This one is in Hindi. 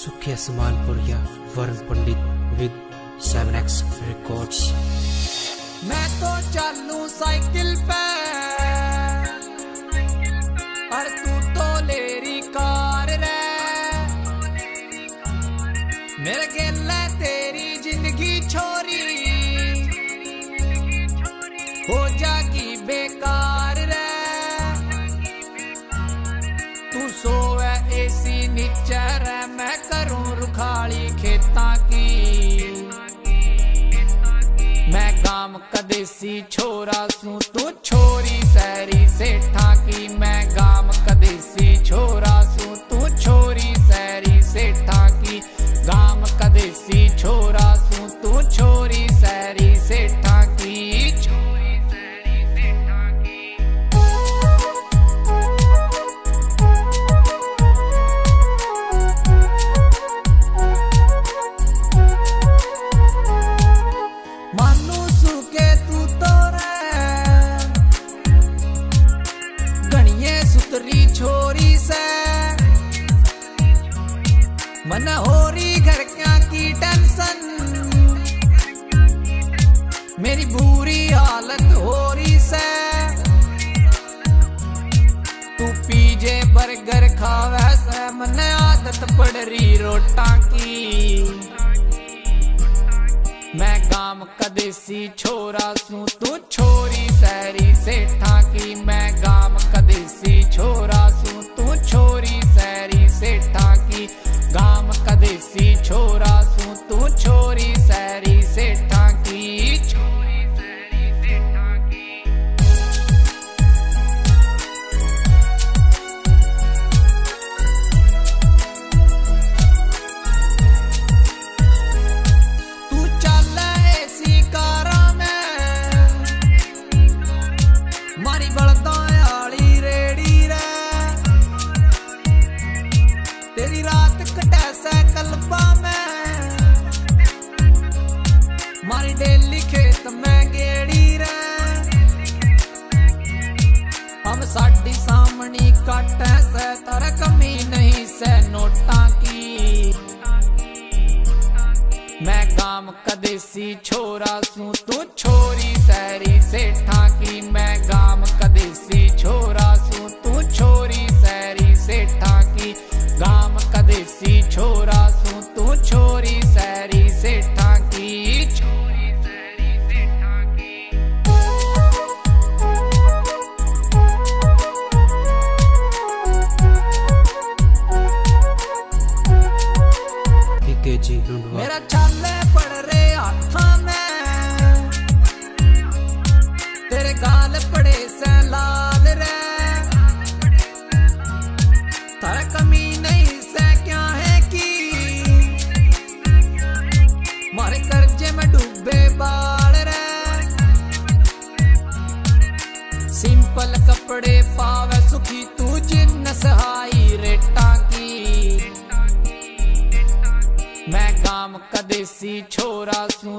Sukhiya Samanpuriya Varun Pandit with 7X records. मैं तो चालू साइकिल पे और तू तो लेरी कार रे, मेरे गेले तेरी जिंदगी छोरी हो जागी बेकार रे। तू सोवे एसी नीचे रे, मैं करूं रुखाली खेतां की। मैं गाम कदेसी छोरा सू, तू छोरी शहरी सेठा की। मैं गाम कदेसी छोरा सू, तू छोरी शहरी सेठा की। गाम कदेसी छोरा सू, तू छोरी शहरी सेठा की। छोरी से मन हो रही घर क्या की टेंशन, मेरी बुरी हालत हो रही से। तू पीजे बर्गर खावे से, मन आदत पड़ रही रोटा की। मैं गाम कदेसी छोरा सू, तू छोरी शहरी सेठा की। मैं गाम कदेसी छोरा सू, तू छोरी शहरी सेठा की। गाम कदेसी छोरा सू, तू छोरी शहरी सेठा की। तेरी रात कटे से कल्पा में, मारी डेली खेत में गेड़ी रे। हम साड़ी सामनी काटे से, तारा कमी नहीं से नोटा की। मैं गाम कदेसी छोरा सू, तू छोरी शहरी सेठा की। मैं गाम कदेसी छोरा सू, तू छोरी शहरी सेठा की। गाम कदेसी छोरा सू, तू छोरी शहरी सेठा की। मेरा छाले पड़ रहे हाथा में, तेरे गाल पड़े से लाल रे। तारा कमी नहीं से क्या है की, मारे कर्जे में डूबे बाल रे। सिंपल कपड़े पावे सुखी, तू जिन्नस हाई रेटा की। मैं गाम कदेसी छोरा सू,